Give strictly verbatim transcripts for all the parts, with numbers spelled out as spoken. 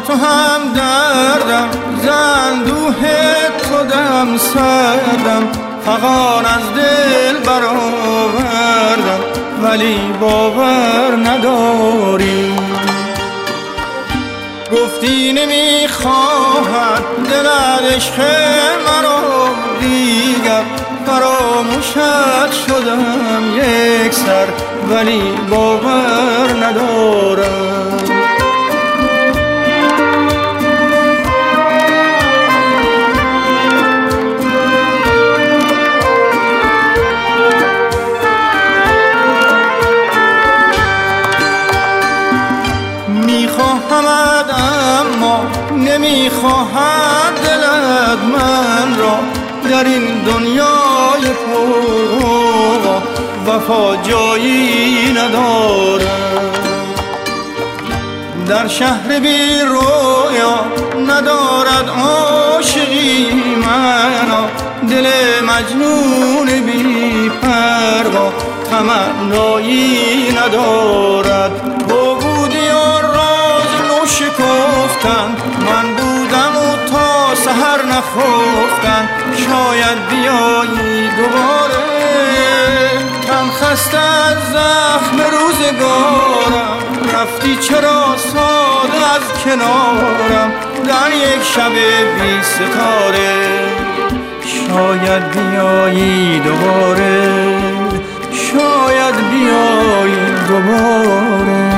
تو هم دردم، زندوه تو دم سردم، فغان از دل برآوردم ولی باور نداری. گفتی نمیخواهد دلت عشق مرا دیگر، فراموشت شدم یک سر ولی باور ندارم. میخواهمت اما نمیخواهد دلت من را، در این دنیای پر وفا جایی ندارم. در شهر بی رویا ندارد عاشقی مرا، دل مجنون بی پروا تمنایی ندارد. با بودی و راز نو شکفتن، من بودم و تا سحر نخفتن. شاید بیایی دوباره، کم خسته از زخم روزگارم. رفتی چرا ساده از کنارم در یک شب بی ستاره. شاید بیایی دوباره، شاید بیایی دوباره.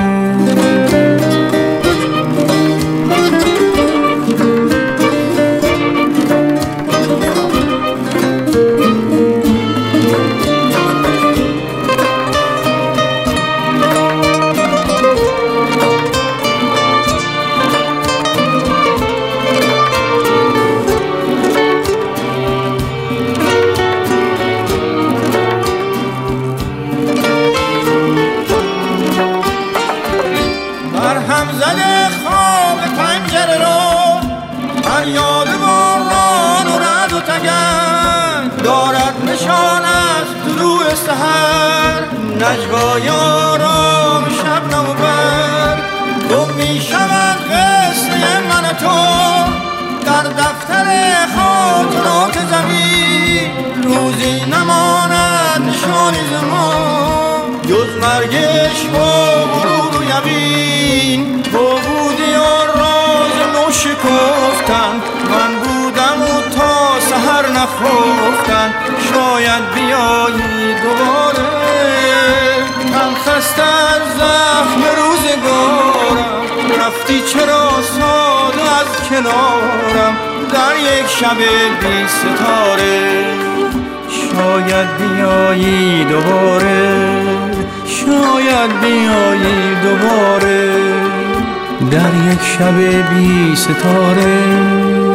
هم زده خواب پنجره رو، فریاد باران و رعد و تگرگ دارد نشان از طلوع سحر. نجوای آرام شبنم و برگ گم می شود قصه من تو در دفتر خاطرات زمین. روزی نماند نشانی زمان جز مرگ عشق و غرور و یقین. تو بودی و راز نو شکفتن، من بودم و تا سحر نخفتن. شاید بیایی دوباره، کم خسته از زخم روزگارم. رفتی چرا ساده از کنارم در یک شب بی ستاره. شاید بیایی دوباره، شاید بیایی دوباره در یک شب بی ستاره.